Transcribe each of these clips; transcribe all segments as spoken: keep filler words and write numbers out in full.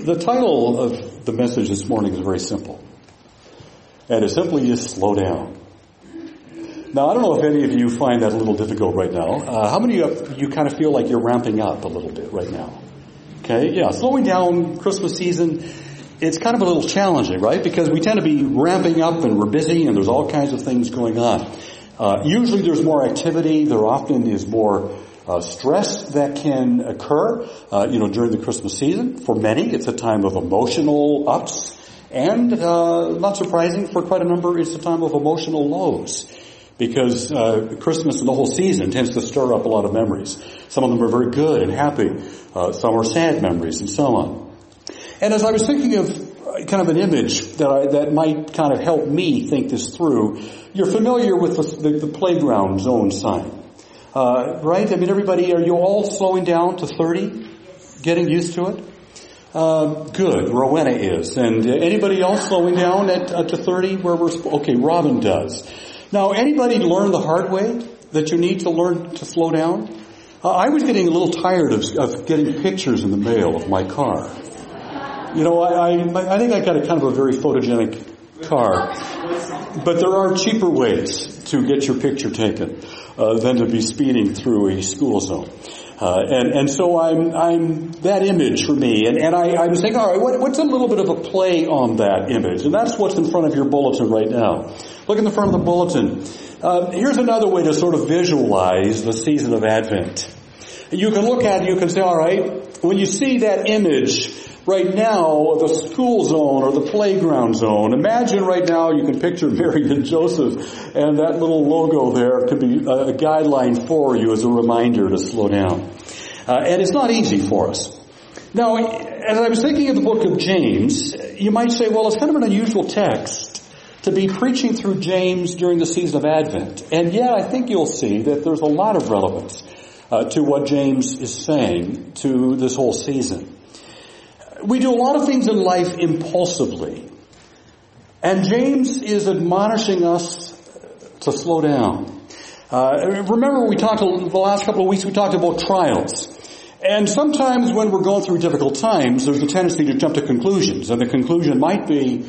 The title of the message this morning is very simple. And it's simply just slow down. Now, I don't know if any of you find that a little difficult right now. Uh, how many of you kind of feel like you're ramping up a little bit right now? Okay, yeah, slowing down Christmas season, it's kind of a little challenging, right? Because we tend to be ramping up and we're busy and there's all kinds of things going on. Uh, usually there's more activity. There often is more uh, stress that can occur, uh, you know, during the Christmas season. For many, it's a time of emotional ups. And, uh, not surprising, for quite a number, it's a time of emotional lows. Because, uh, Christmas and the whole season tends to stir up a lot of memories. Some of them are very good and happy. Uh, some are sad memories and so on. And as I was thinking of kind of an image that I, that might kind of help me think this through, you're familiar with the, the, the playground zone sign. Uh, right? I mean, everybody, are you all slowing down to thirty? Getting used to it? Uh, good. Rowena is. And uh, anybody else slowing down at, uh, to thirty where we're, okay, Robin does. Now, anybody learn the hard way that you need to learn to slow down? Uh, I was getting a little tired of, of getting pictures in the mail of my car. You know, I, I, I think I got a kind of a very photogenic car. But there are cheaper ways to get your picture taken uh, than to be speeding through a school zone. Uh, and, and so I'm, I'm, that image for me, and, and I, I was thinking, all right, what, what's a little bit of a play on that image? And that's what's in front of your bulletin right now. Look in the front of the bulletin. Uh, here's another way to sort of visualize the season of Advent. You can look at it, you can say, all right, when you see that image right now, the school zone or the playground zone, imagine right now you can picture Mary and Joseph, and that little logo there could be a guideline for you as a reminder to slow down. Uh, and it's not easy for us. Now, as I was thinking of the book of James, you might say, well, it's kind of an unusual text to be preaching through James during the season of Advent. And yet I think you'll see that there's a lot of relevance uh, to what James is saying to this whole season. We do a lot of things in life impulsively. And James is admonishing us to slow down. Uh, remember we talked, the last couple of weeks we talked about trials. And sometimes when we're going through difficult times, there's a tendency to jump to conclusions. And the conclusion might be,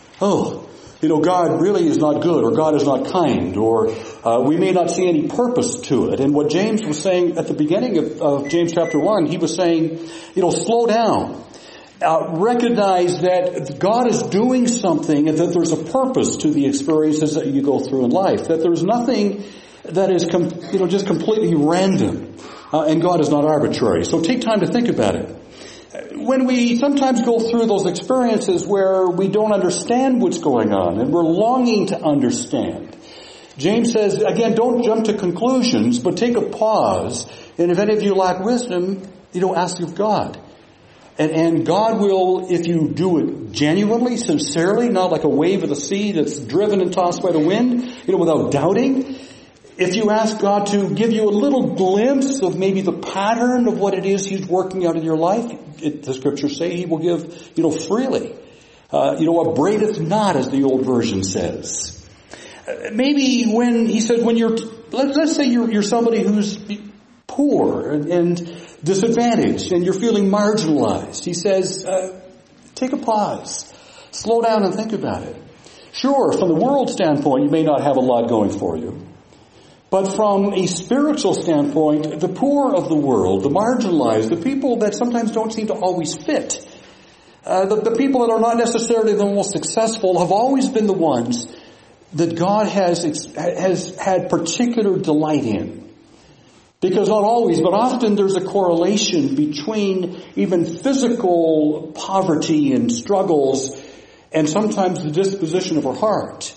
oh, you know, God really is not good, or God is not kind, or uh, we may not see any purpose to it. And what James was saying at the beginning of, of James chapter one, he was saying, you know, slow down. Uh, recognize that God is doing something and that there's a purpose to the experiences that you go through in life. That there's nothing that is, com- you know, just completely random. Uh, and God is not arbitrary. So take time to think about it. When we sometimes go through those experiences where we don't understand what's going on and we're longing to understand, James says, again, don't jump to conclusions, but take a pause. And if any of you lack wisdom, you know, ask of God. And, and God will, if you do it genuinely, sincerely, not like a wave of the sea that's driven and tossed by the wind, you know, without doubting. If you ask God to give you a little glimpse of maybe the pattern of what it is He's working out in your life, it, the scriptures say He will give, you know, freely. Uh, you know, upbraideth not, as the old version says. Uh, maybe when, He says, when you're, let, let's say you're, you're somebody who's poor and, and disadvantaged and you're feeling marginalized. He says, uh, take a pause. Slow down and think about it. Sure, from the world standpoint, you may not have a lot going for you. But from a spiritual standpoint, the poor of the world, the marginalized, the people that sometimes don't seem to always fit, uh, the, the people that are not necessarily the most successful have always been the ones that God has, has had particular delight in. Because not always, but often there's a correlation between even physical poverty and struggles and sometimes the disposition of our heart.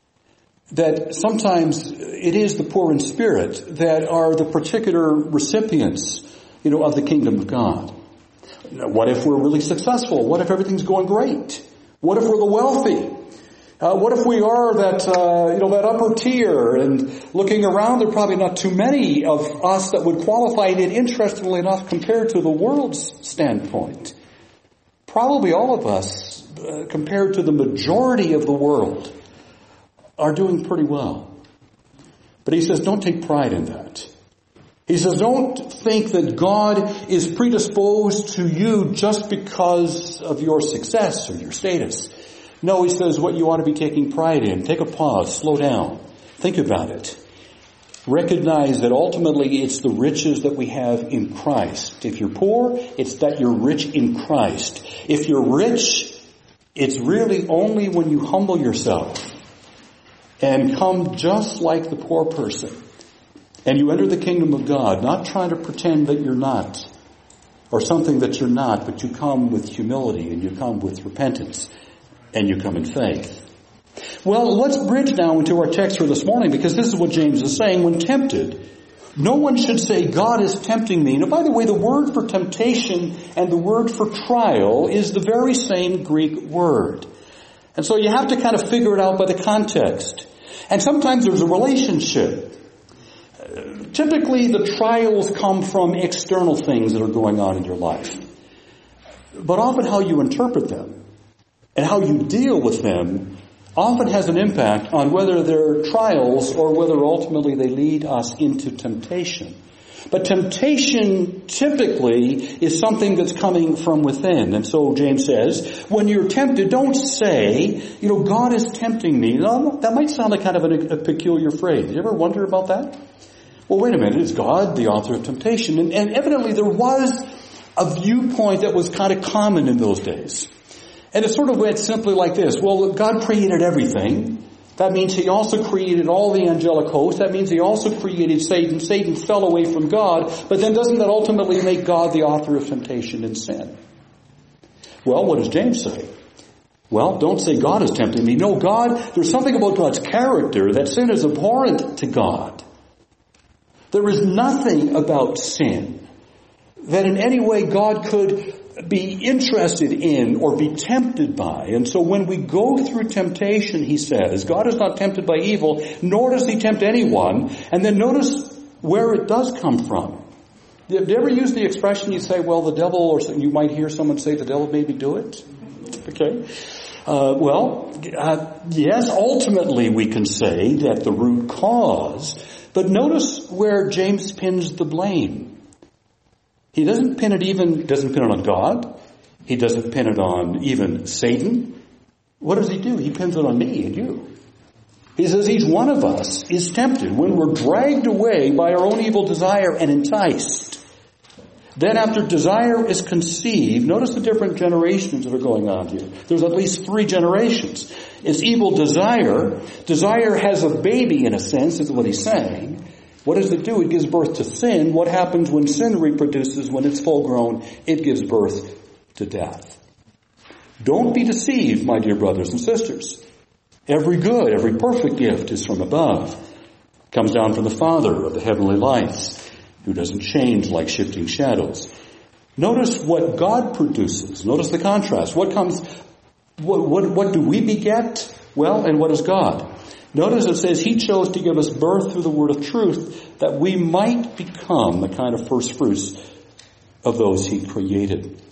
That sometimes it is the poor in spirit that are the particular recipients, you know, of the kingdom of God. Now, what if we're really successful? What if everything's going great? What if we're the wealthy? Uh, what if we are that, uh, you know, that upper tier, and looking around, there are probably not too many of us that would qualify, and yet, interestingly enough, compared to the world's standpoint, probably all of us, uh, compared to the majority of the world, are doing pretty well. But he says, don't take pride in that. He says, don't think that God is predisposed to you just because of your success or your status. No, he says what you ought to be taking pride in. Take a pause, slow down, think about it. Recognize that ultimately it's the riches that we have in Christ. If you're poor, it's that you're rich in Christ. If you're rich, it's really only when you humble yourself and come just like the poor person. And you enter the kingdom of God, not trying to pretend that you're not, or something that you're not, but you come with humility and you come with repentance and you come in faith. Well, let's bridge now into our text for this morning, because this is what James is saying. When tempted, no one should say, God is tempting me. Now, by the way, the word for temptation and the word for trial is the very same Greek word. And so you have to kind of figure it out by the context. And sometimes there's a relationship. Uh, typically, the trials come from external things that are going on in your life. But often how you interpret them and how you deal with them often has an impact on whether they're trials or whether ultimately they lead us into temptation. But temptation typically is something that's coming from within. And so James says, when you're tempted, don't say, you know, God is tempting me. Now, that might sound like kind of a, a peculiar phrase. Did you ever wonder about that? Well, wait a minute. Is God the author of temptation? And, and evidently there was a viewpoint that was kind of common in those days. And it sort of went simply like this. Well, God created everything. That means he also created all the angelic host. That means he also created Satan. Satan fell away from God. But then doesn't that ultimately make God the author of temptation and sin? Well, what does James say? Well, don't say God is tempting me. No, God, there's something about God's character that sin is abhorrent to God. There is nothing about sin that in any way God could be interested in or be tempted by. And so when we go through temptation, he says, God is not tempted by evil, nor does he tempt anyone. And then notice where it does come from. Have you ever used the expression, you say, well, the devil, or you might hear someone say, the devil made me do it? Okay. Uh, well, uh, yes, ultimately we can say that the root cause, but notice where James pins the blame. He doesn't pin it even, doesn't pin it on God. He doesn't pin it on even Satan. What does he do? He pins it on me and you. He says each one of us is tempted when we're dragged away by our own evil desire and enticed. Then after desire is conceived, notice the different generations that are going on here. There's at least three generations. It's evil desire. Desire has a baby in a sense, is what he's saying. What does it do? It gives birth to sin. What happens when sin reproduces? When it's full grown, it gives birth to death. Don't be deceived, my dear brothers and sisters. Every good, every perfect gift is from above. Comes down from the Father of the heavenly lights, who doesn't change like shifting shadows. Notice what God produces. Notice the contrast. What comes, what, what, what do we beget? Well, and what is God? Notice it says he chose to give us birth through the word of truth that we might become the kind of first fruits of those he created.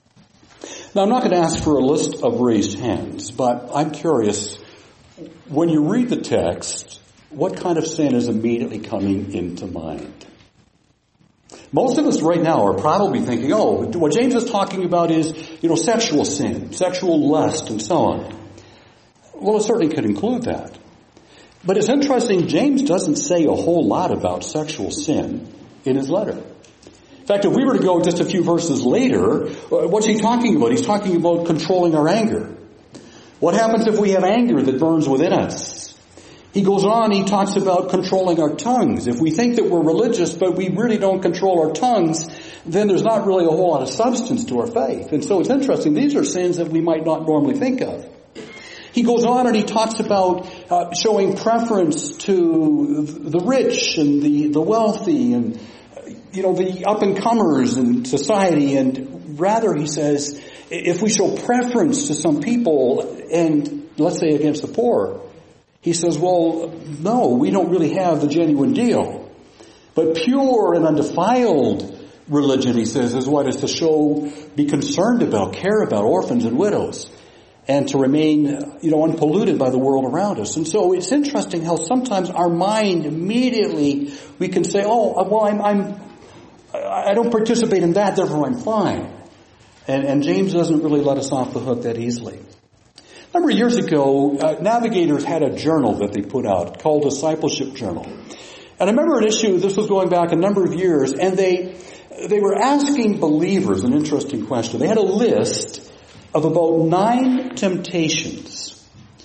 Now, I'm not going to ask for a list of raised hands, but I'm curious, when you read the text, what kind of sin is immediately coming into mind? Most of us right now are probably thinking, oh, what James is talking about is, you know, sexual sin, sexual lust, and so on. Well, it certainly could include that. But it's interesting, James doesn't say a whole lot about sexual sin in his letter. In fact, if we were to go just a few verses later, what's he talking about? He's talking about controlling our anger. What happens if we have anger that burns within us? He goes on, he talks about controlling our tongues. If we think that we're religious, but we really don't control our tongues, then there's not really a whole lot of substance to our faith. And so it's interesting, these are sins that we might not normally think of. He goes on and he talks about uh, showing preference to the rich and the, the wealthy and, you know, the up-and-comers in society. And rather, he says, if we show preference to some people and, let's say, against the poor, he says, well, no, we don't really have the genuine deal. But pure and undefiled religion, he says, is what is to show, be concerned about, care about orphans and widows. and to remain, you know, unpolluted by the world around us. And so it's interesting how sometimes our mind immediately, we can say, oh, well, I'm, I'm I don't participate in that, therefore I'm fine. And, and James doesn't really let us off the hook that easily. A number of years ago, uh, Navigators had a journal that they put out called Discipleship Journal. And I remember an issue, this was going back a number of years, and they they were asking believers an interesting question. They had a list of about nine temptations.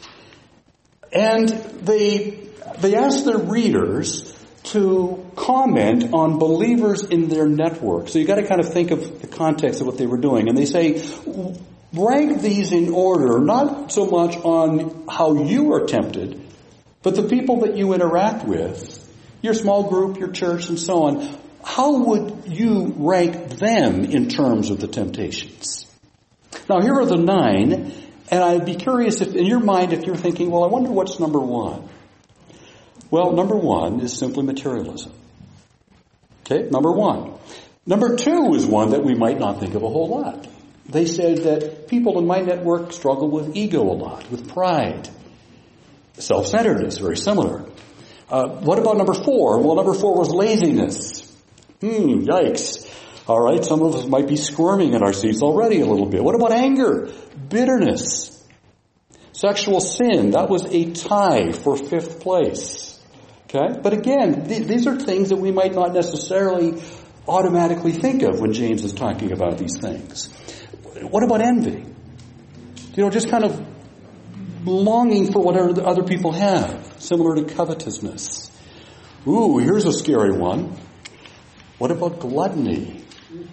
And they they asked their readers to comment on believers in their network. So you got to kind of think of the context of what they were doing. And they say, rank these in order, not so much on how you are tempted, but the people that you interact with, your small group, your church, and so on. How would you rank them in terms of the temptations? Now, here are the nine, and I'd be curious if, in your mind, if you're thinking, well, I wonder what's number one. Well, number one is simply materialism. Okay, number one. Number two is one that we might not think of a whole lot. They said that people in my network struggle with ego a lot, with pride. Self-centeredness, very similar. Uh, what about number four? Well, number four was laziness. Hmm, yikes. All right, some of us might be squirming in our seats already a little bit. What about anger? Bitterness. Sexual sin, that was a tie for fifth place. Okay? But again, th- these are things that we might not necessarily automatically think of when James is talking about these things. What about envy? You know, just kind of longing for whatever the other people have, similar to covetousness. Ooh, here's a scary one. What about gluttony?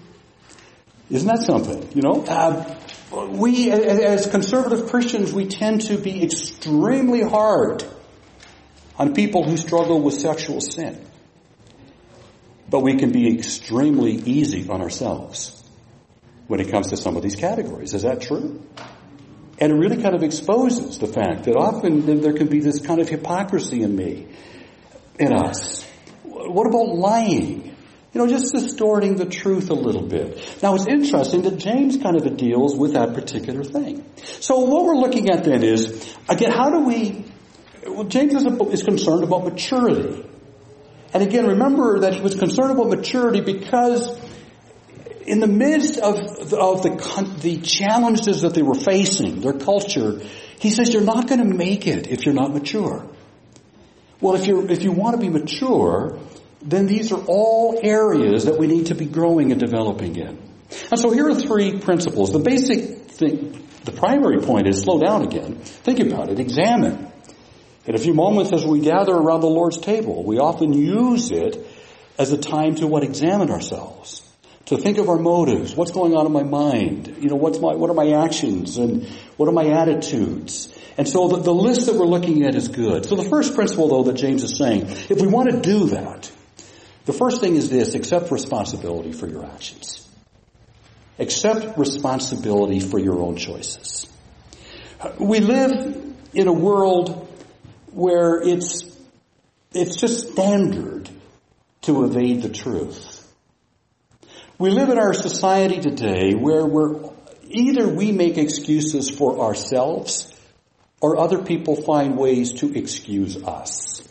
Isn't that something? You know, uh, we as conservative Christians, we tend to be extremely hard on people who struggle with sexual sin. But we can be extremely easy on ourselves when it comes to some of these categories. Is that true? And it really kind of exposes the fact that often there can be this kind of hypocrisy in me, in us. What about lying? You know, just distorting the truth a little bit. Now, it's interesting that James kind of deals with that particular thing. So what we're looking at then is, again, how do we... Well, James is, a, is concerned about maturity. And again, remember that he was concerned about maturity because in the midst of, of the, the challenges that they were facing, their culture, he says, you're not going to make it if you're not mature. Well, if you're, if you want to be mature, then these are all areas that we need to be growing and developing in. And so here are three principles. The basic thing, the primary point is slow down again. Think about it. Examine. In a few moments as we gather around the Lord's table, we often use it as a time to what? Examine ourselves. To think of our motives. What's going on in my mind? You know, what's my, what are my actions and what are my attitudes? And so the, the list that we're looking at is good. So the first principle, though, that James is saying, if we want to do that, the first thing is this: accept responsibility for your actions. Accept responsibility for your own choices. We live in a world where it's it's just standard to evade the truth. We live in our society today where we're either we make excuses for ourselves or other people find ways to excuse us.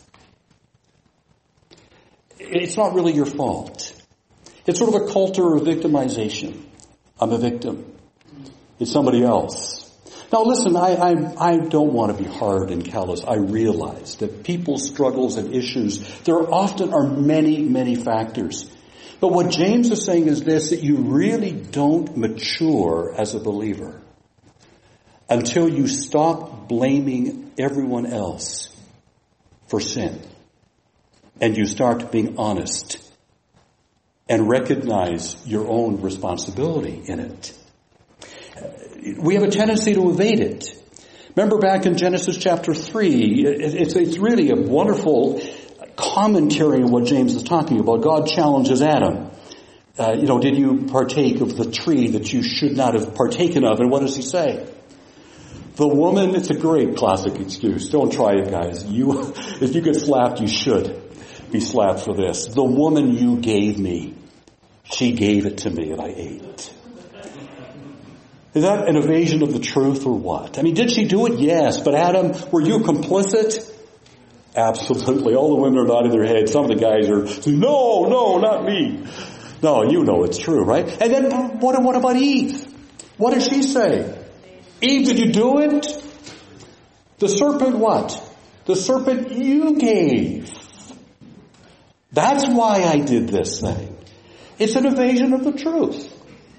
It's not really your fault. It's sort of a culture of victimization. I'm a victim. It's somebody else. Now listen, I, I, I don't want to be hard and callous. I realize that people's struggles and issues, there often are many, many factors. But what James is saying is this, that you really don't mature as a believer until you stop blaming everyone else for sin. And you start being honest and recognize your own responsibility in it. We have a tendency to evade it. Remember back in Genesis chapter three, it's, it's really a wonderful commentary on what James is talking about. God challenges Adam. Uh, you know, did you partake of the tree that you should not have partaken of? And what does he say? The woman, it's a great classic excuse. Don't try it, guys. You, if you get slapped, you should be slapped for this. The woman you gave me, she gave it to me and I ate it. Is that an evasion of the truth or what? I mean, did she do it? Yes. But Adam, were you complicit? Absolutely. All the women are nodding their heads. Some of the guys are saying, no, no, not me. No, you know it's true, right? And then what, what about Eve? What did she say? Eve, did you do it? The serpent what? The serpent you gave. That's why I did this thing. It's an evasion of the truth.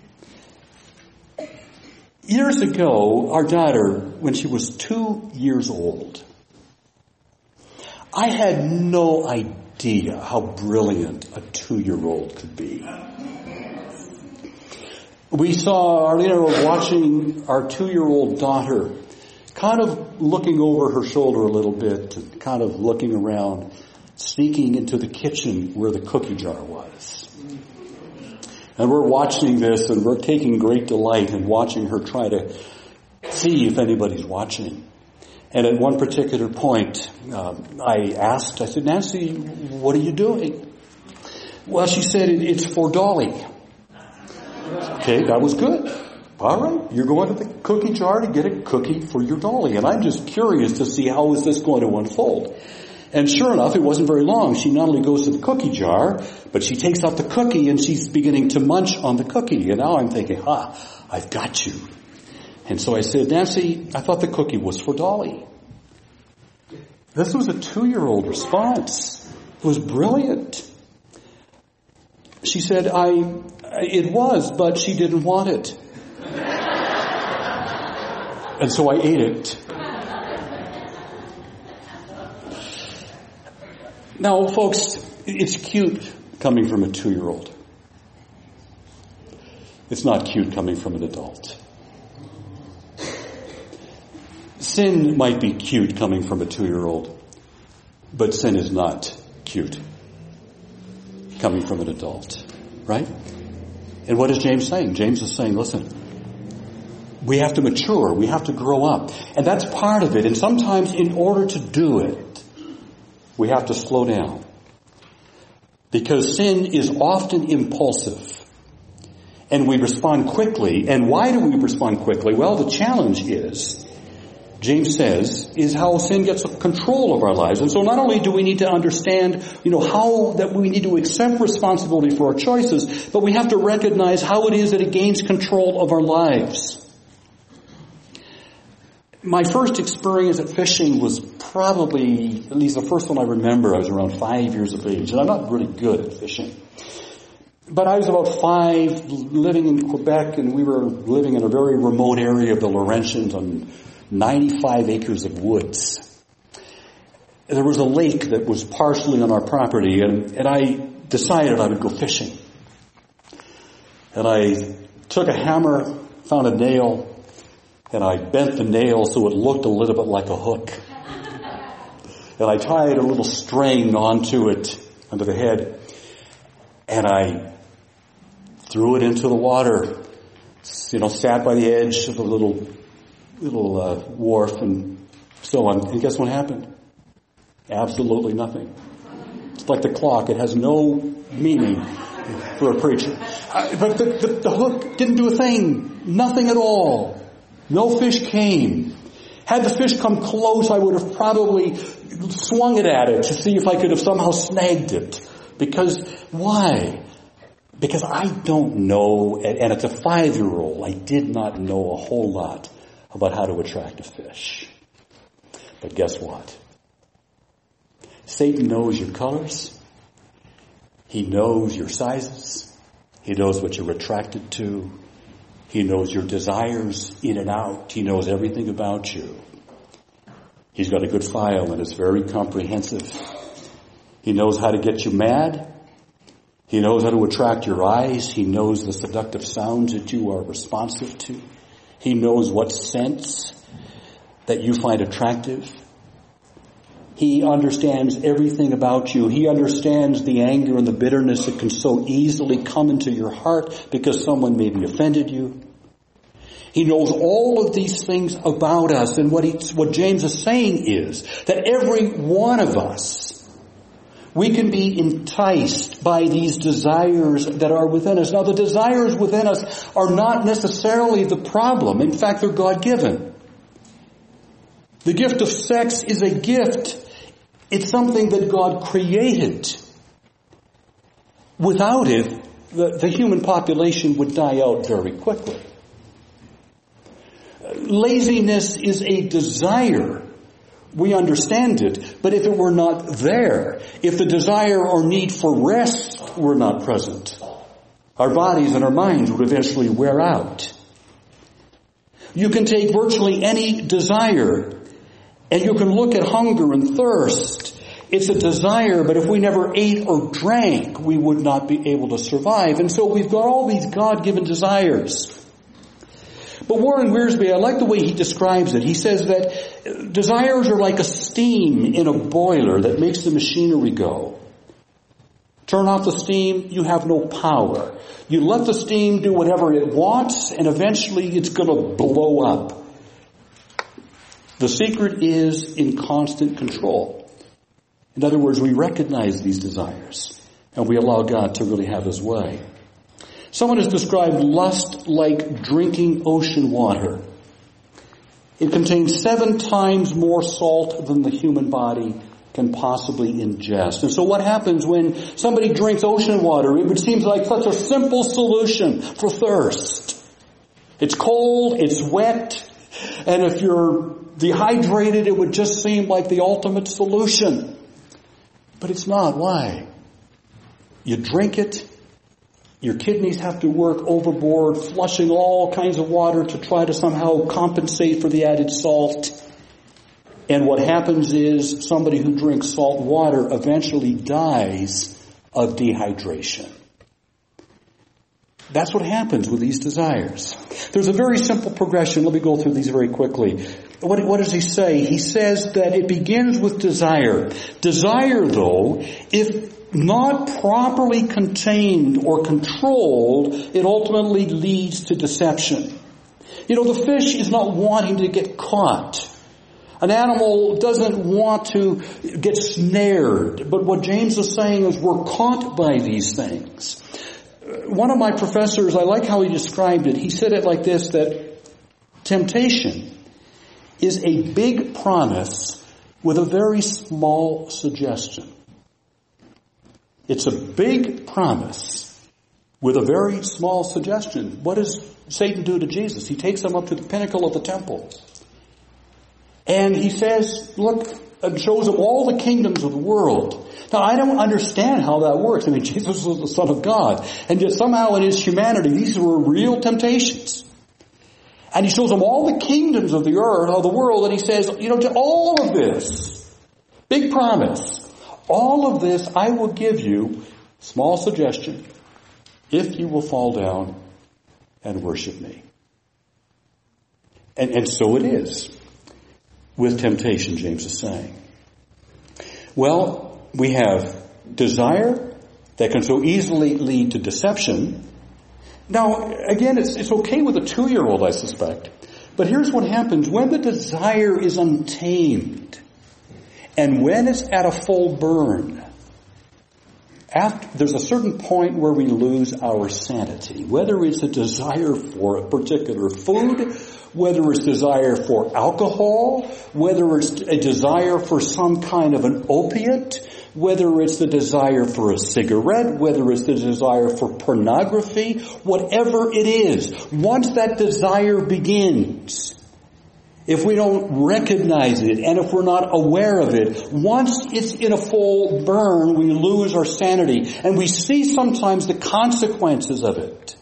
Years ago, our daughter, when she was two years old, I had no idea how brilliant a two-year-old could be. We saw Arlena watching our two-year-old daughter kind of looking over her shoulder a little bit, and kind of looking around, sneaking into the kitchen where the cookie jar was. And we're watching this, and we're taking great delight in watching her try to see if anybody's watching. And at one particular point, um, I asked, I said, Nancy, what are you doing? Well, she said, it's for Dolly. Okay, that was good. All right, you're going to the cookie jar to get a cookie for your Dolly. And I'm just curious to see how is this going to unfold. And sure enough, it wasn't very long. She not only goes to the cookie jar, but she takes out the cookie and she's beginning to munch on the cookie. And now I'm thinking, ah, I've got you. And so I said, Nancy, I thought the cookie was for Dolly. This was a two-year-old response. It was brilliant. She said, I, it was, but she didn't want it. And so I ate it. Now, folks, it's cute coming from a two-year-old. It's not cute coming from an adult. Sin might be cute coming from a two-year-old, but sin is not cute coming from an adult, right? And what is James saying? James is saying, listen, we have to mature, we have to grow up, and that's part of it. And sometimes in order to do it, we have to slow down. Because sin is often impulsive. And we respond quickly. And why do we respond quickly? Well, the challenge is, James says, is how sin gets control of our lives. And so not only do we need to understand, you know, how that we need to accept responsibility for our choices, but we have to recognize how it is that it gains control of our lives. My first experience at fishing was probably, at least the first one I remember, I was around five years of age. And I'm not really good at fishing. But I was about five, living in Quebec, and we were living in a very remote area of the Laurentians on ninety-five acres of woods. There was a lake that was partially on our property, and, and I decided I would go fishing. And I took a hammer, found a nail, and I bent the nail so it looked a little bit like a hook. And I tied a little string onto it, under the head, and I threw it into the water. You know, sat by the edge of a little, little uh, wharf and so on. And guess what happened? Absolutely nothing. It's like the clock. It has no meaning for a preacher. Uh, but the, the, the hook didn't do a thing. Nothing at all. No fish came. Had the fish come close, I would have probably swung it at it to see if I could have somehow snagged it. Because, why? Because I don't know, and as a five-year-old, I did not know a whole lot about how to attract a fish. But guess what? Satan knows your colors. He knows your sizes. He knows what you're attracted to. He knows your desires in and out. He knows everything about you. He's got a good file and it's very comprehensive. He knows how to get you mad. He knows how to attract your eyes. He knows the seductive sounds that you are responsive to. He knows what scents that you find attractive. He understands everything about you. He understands the anger and the bitterness that can so easily come into your heart because someone maybe offended you. He knows all of these things about us. And what, he, what James is saying is that every one of us We can be enticed by these desires that are within us. Now, the desires within us are not necessarily the problem. In fact, they're God-given. The gift of sex is a gift. It's something that God created. Without it, the, the human population would die out very quickly. Laziness is a desire. We understand it. But if it were not there, if the desire or need for rest were not present, our bodies and our minds would eventually wear out. You can take virtually any desire, and you can look at hunger and thirst. It's a desire, but if we never ate or drank, we would not be able to survive. And so we've got all these God-given desires. But Warren Wiersbe, I like the way he describes it. He says that desires are like a steam in a boiler that makes the machinery go. Turn off the steam, you have no power. You let the steam do whatever it wants, and eventually it's going to blow up. The secret is in constant control. In other words, we recognize these desires, and we allow God to really have His way. Someone has described lust like drinking ocean water. It contains seven times more salt than the human body can possibly ingest. And so what happens when somebody drinks ocean water? It would seem like such a simple solution for thirst. It's cold, it's wet, and if you're dehydrated, it would just seem like the ultimate solution. But it's not. Why? You drink it, your kidneys have to work overboard, flushing all kinds of water to try to somehow compensate for the added salt. And what happens is somebody who drinks salt water eventually dies of dehydration. That's what happens with these desires. There's a very simple progression. Let me go through these very quickly. What, what does he say? He says that it begins with desire. Desire, though, if not properly contained or controlled, it ultimately leads to deception. You know, the fish is not wanting to get caught. An animal doesn't want to get snared. But what James is saying is we're caught by these things. One of my professors, I like how he described it. He said it like this, that temptation is a big promise with a very small suggestion. It's a big promise with a very small suggestion. What does Satan do to Jesus? He takes him up to the pinnacle of the temple. And he says, look, and shows him all the kingdoms of the world. Now, I don't understand how that works. I mean, Jesus was the Son of God. And yet somehow in His humanity, these were real temptations. And He shows him all the kingdoms of the earth, of the world, and He says, you know, to all of this, big promise, all of this I will give you, small suggestion, if you will fall down and worship me. And, and so it is with temptation, James is saying. Well, we have desire that can so easily lead to deception. Now, again, it's, it's okay with a two-year-old, I suspect. But here's what happens. When the desire is untamed, and when it's at a full burn, after, there's a certain point where we lose our sanity. Whether it's a desire for a particular food, whether it's desire for alcohol, whether it's a desire for some kind of an opiate, whether it's the desire for a cigarette, whether it's the desire for pornography, whatever it is, once that desire begins, if we don't recognize it and if we're not aware of it, once it's in a full burn, we lose our sanity. And we see sometimes the consequences of it.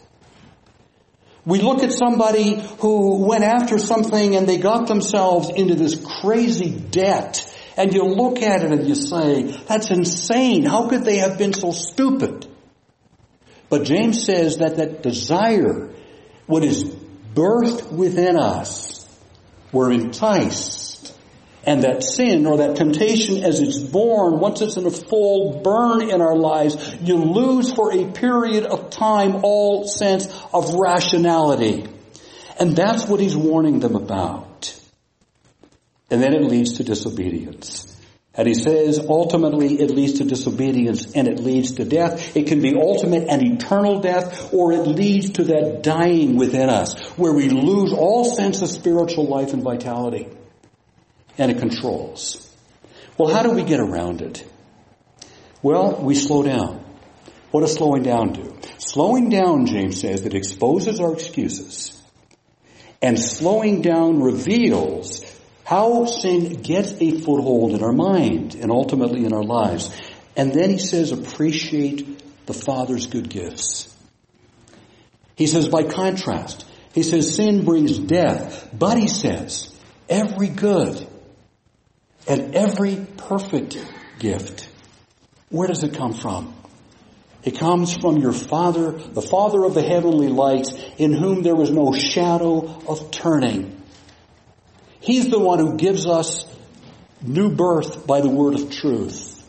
We look at somebody who went after something and they got themselves into this crazy debt. And you look at it and you say, that's insane. How could they have been so stupid? But James says that that desire, what is birthed within us, we're enticed. And that sin or that temptation as it's born, once it's in a full burn in our lives, you lose for a period of time all sense of rationality. And that's what he's warning them about. And then it leads to disobedience. And he says, ultimately, it leads to disobedience and it leads to death. It can be ultimate and eternal death, or it leads to that dying within us, where we lose all sense of spiritual life and vitality. And it controls. Well, how do we get around it? Well, we slow down. What does slowing down do? Slowing down, James says, that exposes our excuses. And slowing down reveals how sin gets a foothold in our mind and ultimately in our lives. And then he says, appreciate the Father's good gifts. He says, by contrast, he says, sin brings death. But he says, every good and every perfect gift, where does it come from? It comes from your Father, the Father of the heavenly lights, in whom there is no shadow of turning. He's the one who gives us new birth by the word of truth.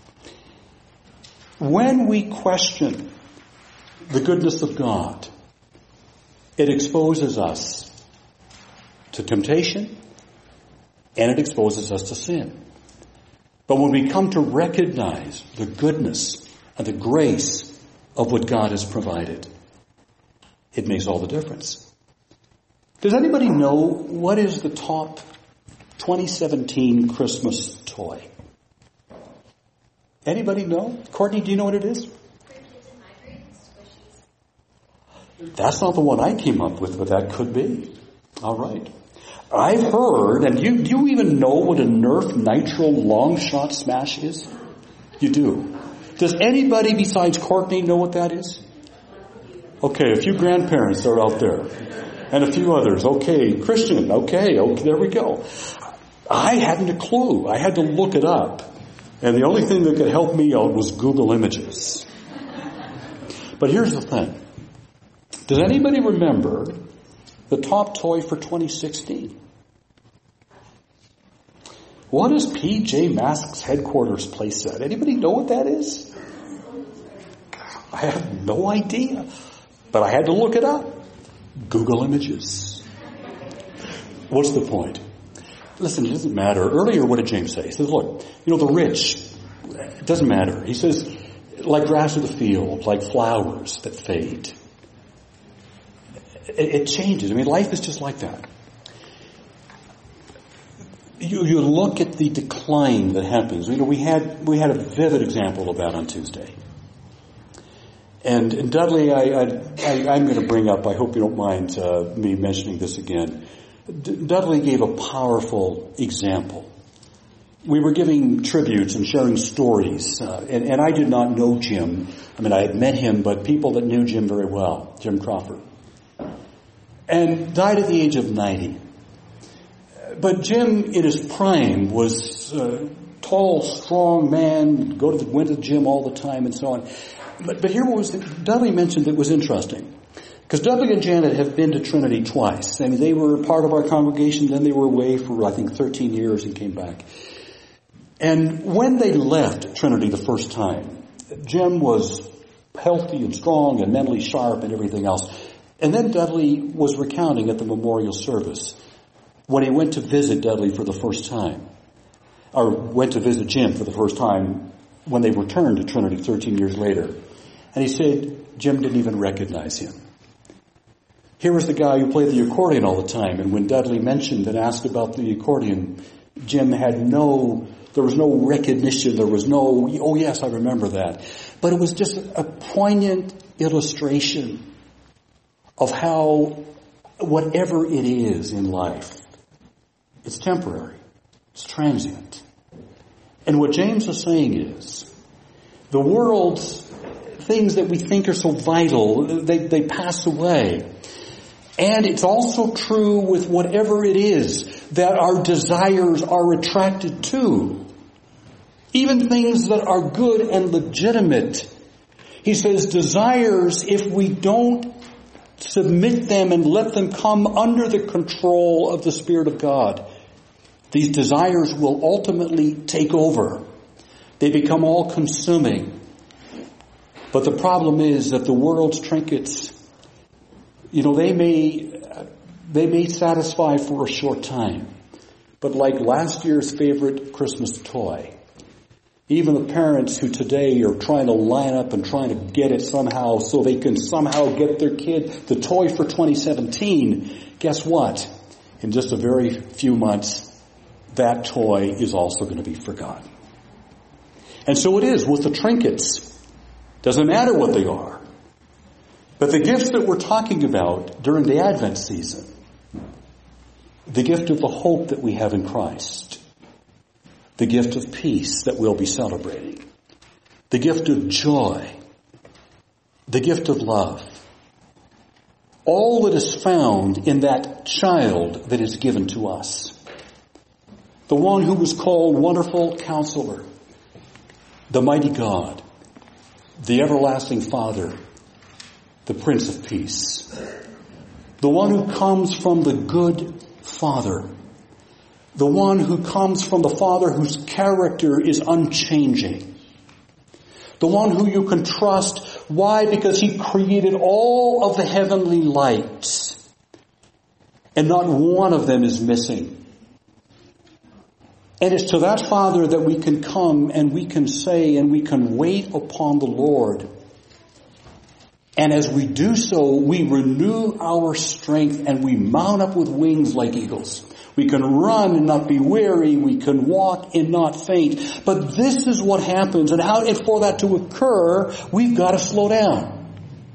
When we question the goodness of God, it exposes us to temptation and it exposes us to sin. But when we come to recognize the goodness and the grace of what God has provided, it makes all the difference. Does anybody know what is the top twenty seventeen Christmas toy? Anybody know? Courtney, do you know what it is? That's not the one I came up with, but that could be. All right. I've heard, and you, do you even know what a Nerf Nitro long shot smash is? You do. Does anybody besides Courtney know what that is? Okay, a few grandparents are out there. And a few others. Okay, Christian. Okay, okay, there we go. I hadn't a clue. I had to look it up. And the only thing that could help me out was Google Images. But here's the thing. Does anybody remember the top toy for twenty sixteen? What is P J Masks headquarters playset? Anybody know what that is? I have no idea. But I had to look it up. Google Images. What's the point? Listen, it doesn't matter. Earlier, what did James say? He says, look, you know, the rich, it doesn't matter. He says, like grass of the field, like flowers that fade. It, it changes. I mean, life is just like that. You, you look at the decline that happens. You know, we had, we had a vivid example of that on Tuesday. And, and Dudley, I, I, I, I'm going to bring up, I hope you don't mind uh, me mentioning this again. D- Dudley gave a powerful example. We were giving tributes and sharing stories, uh, and, and I did not know Jim. I mean, I had met him, but people that knew Jim very well, Jim Crawford. And died at the age of ninety. But Jim, in his prime, was a tall, strong man, go to the, went to the gym all the time and so on. But, but here was, Dudley mentioned that was interesting. Because Dudley and Janet have been to Trinity twice. I mean, they were part of our congregation, then they were away for, I think, thirteen years and came back. And when they left Trinity the first time, Jim was healthy and strong and mentally sharp and everything else. And then Dudley was recounting at the memorial service when he went to visit Dudley for the first time, or went to visit Jim for the first time when they returned to Trinity thirteen years later. And he said Jim didn't even recognize him. Here was the guy who played the accordion all the time, and when Dudley mentioned and asked about the accordion, Jim had no, there was no recognition, there was no, oh yes, I remember that. But it was just a poignant illustration of how whatever it is in life, it's temporary, it's transient. And what James is saying is, the world's things that we think are so vital, they, they pass away. And it's also true with whatever it is that our desires are attracted to. Even things that are good and legitimate. He says desires, if we don't submit them and let them come under the control of the Spirit of God, these desires will ultimately take over. They become all-consuming. But the problem is that the world's trinkets, you know, they may, they may satisfy for a short time. But like last year's favorite Christmas toy, Even the parents who today are trying to line up and trying to get it somehow so they can somehow get their kid the toy for twenty seventeen, guess what? In just a very few months, that toy is also going to be forgotten. And so it is with the trinkets. Doesn't matter what they are. But the gifts that we're talking about during the Advent season, the gift of the hope that we have in Christ, the gift of peace that we'll be celebrating, the gift of joy, the gift of love, all that is found in that child that is given to us. The one who was called Wonderful Counselor, the Mighty God, the Everlasting Father, the Prince of Peace. The one who comes from the good Father. The one who comes from the Father whose character is unchanging. The one who you can trust. Why? Because He created all of the heavenly lights. And not one of them is missing. And it's to that Father that we can come and we can say and we can wait upon the Lord. And as we do so, we renew our strength and we mount up with wings like eagles. We can run and not be weary. We can walk and not faint. But this is what happens. And how, and for that to occur, we've got to slow down.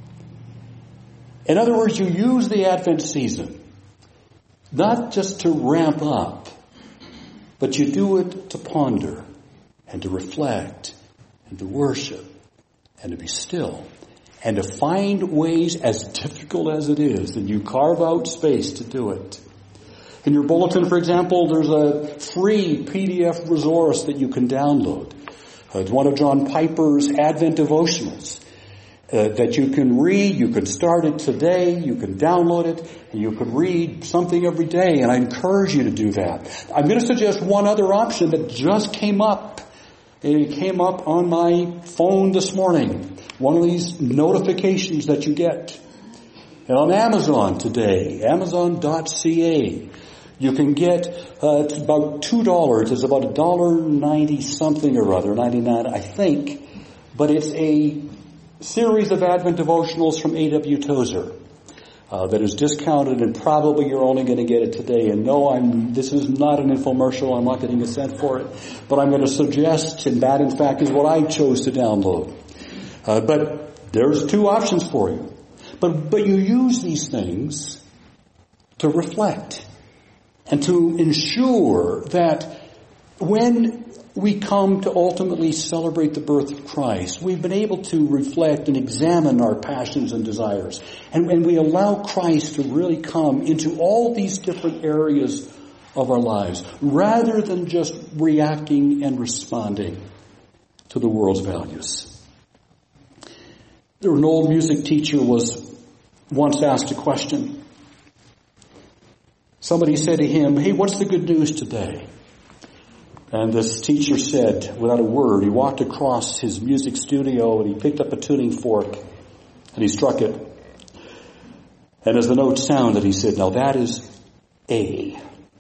In other words, you use the Advent season not just to ramp up, but you do it to ponder and to reflect and to worship and to be still and to find ways, as difficult as it is, that you carve out space to do it. In your bulletin, for example, there's a free P D F resource that you can download. Uh, it's one of John Piper's Advent devotionals uh, that you can read. You can start it today. You can download it. And you can read something every day. And I encourage you to do that. I'm going to suggest one other option that just came up. It came up on my phone this morning. One of these notifications that you get. And on Amazon today, amazon dot c a. You can get, uh, it's about two dollars. It's about a dollar ninety something or other, ninety-nine, I think. But it's a series of Advent devotionals from A W Tozer uh, that is discounted, and probably you're only going to get it today. And no, I'm. This is not an infomercial. I'm not getting a cent for it. But I'm going to suggest, and that in fact is what I chose to download. Uh, but there's two options for you. But but you use these things to reflect. And to ensure that when we come to ultimately celebrate the birth of Christ, we've been able to reflect and examine our passions and desires. And, and we allow Christ to really come into all these different areas of our lives, rather than just reacting and responding to the world's values. There was an old music teacher was once asked a question. Somebody said to him, "Hey, what's the good news today?" And this teacher said, without a word, he walked across his music studio and he picked up a tuning fork and he struck it. And as the note sounded, he said, "Now that is A."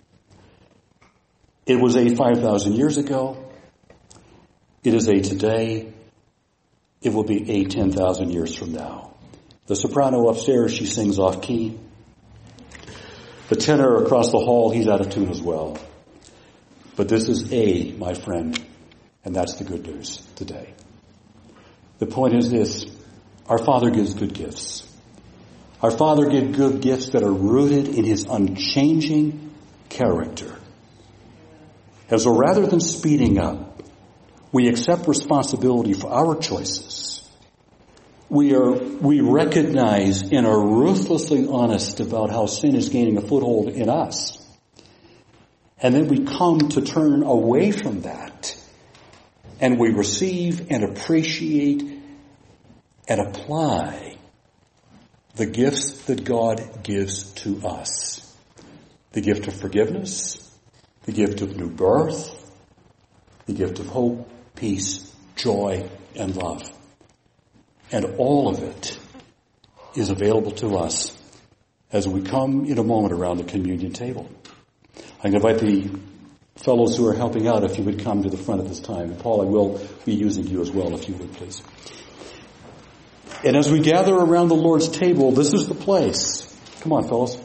It was A five thousand years ago. It is A today. It will be A ten thousand years from now. The soprano upstairs, she sings off key. The tenor across the hall, he's out of tune as well. But this is A, my friend, and that's the good news today. The point is this: our Father gives good gifts. Our Father gives good gifts that are rooted in His unchanging character. And so rather than speeding up, we accept responsibility for our choices. We are, we recognize and are ruthlessly honest about how sin is gaining a foothold in us. And then we come to turn away from that. And we receive and appreciate and apply the gifts that God gives to us. The gift of forgiveness, the gift of new birth, the gift of hope, peace, joy, and love. And all of it is available to us as we come in a moment around the communion table. I'm going to invite the fellows who are helping out, if you would come to the front at this time. And Paul, I will be using you as well, if you would, please. And as we gather around the Lord's table, this is the place. Come on, fellows.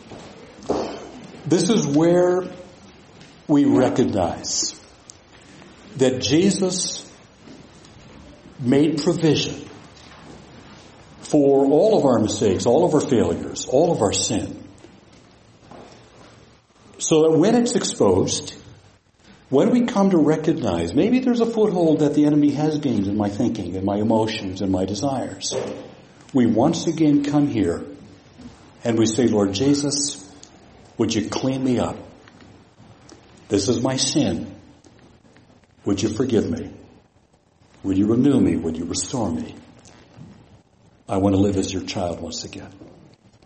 This is where we recognize that Jesus made provision for all of our mistakes, all of our failures, all of our sin. So that when it's exposed, when we come to recognize, maybe there's a foothold that the enemy has gained in my thinking, in my emotions, and my desires, we once again come here and we say, Lord Jesus, would you clean me up? This is my sin. Would you forgive me? Would you renew me? Would you restore me? I want to live as your child once again.